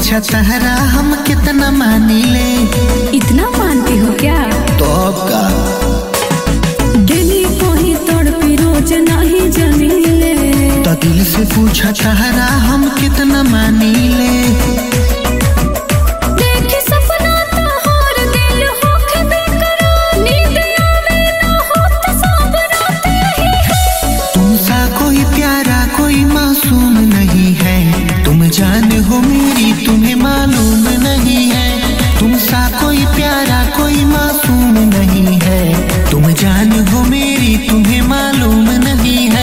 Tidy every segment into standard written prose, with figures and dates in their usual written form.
पूछा तहरा हम कितना मानी ले। इतना मानते हो क्या? तो अब का दिली को ही तड़पी रोज नहीं जमीले। तो दिल से पूछा तहरा हम कितना मानी ले। जान हो मेरी तुम्हें मालूम नहीं है, तुमसा कोई प्यारा कोई मासूम नहीं है। तुम जान हो मेरी तुम्हें मालूम नहीं है।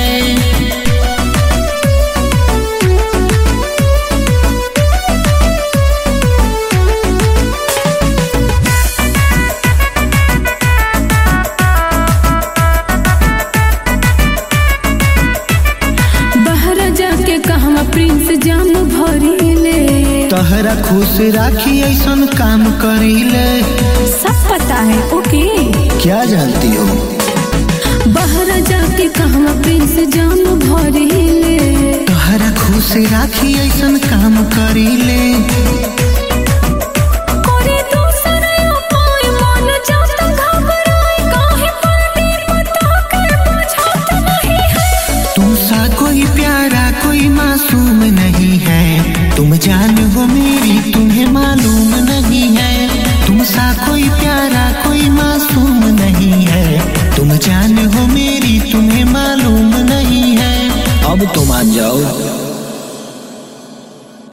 बाहर जाके कहवा प्रिंस जाम भरीले। तहरा खुश राखी ऐसन काम करीले। सब पता है ओके। क्या जानती हो? बाहर जाके कहवा प्रिंस जाम भरीले। तहरा खुश राखी ऐसन काम करीले। तुमसा कोई प्यारा कोई मासूम नहीं है। तुम जान हो मेरी तुम्हें मालूम नहीं है। तुमसा कोई प्यारा कोई मासूम नहीं है। तुम जान हो मेरी तुम्हें मालूम नहीं है। अब तो मान जाओ।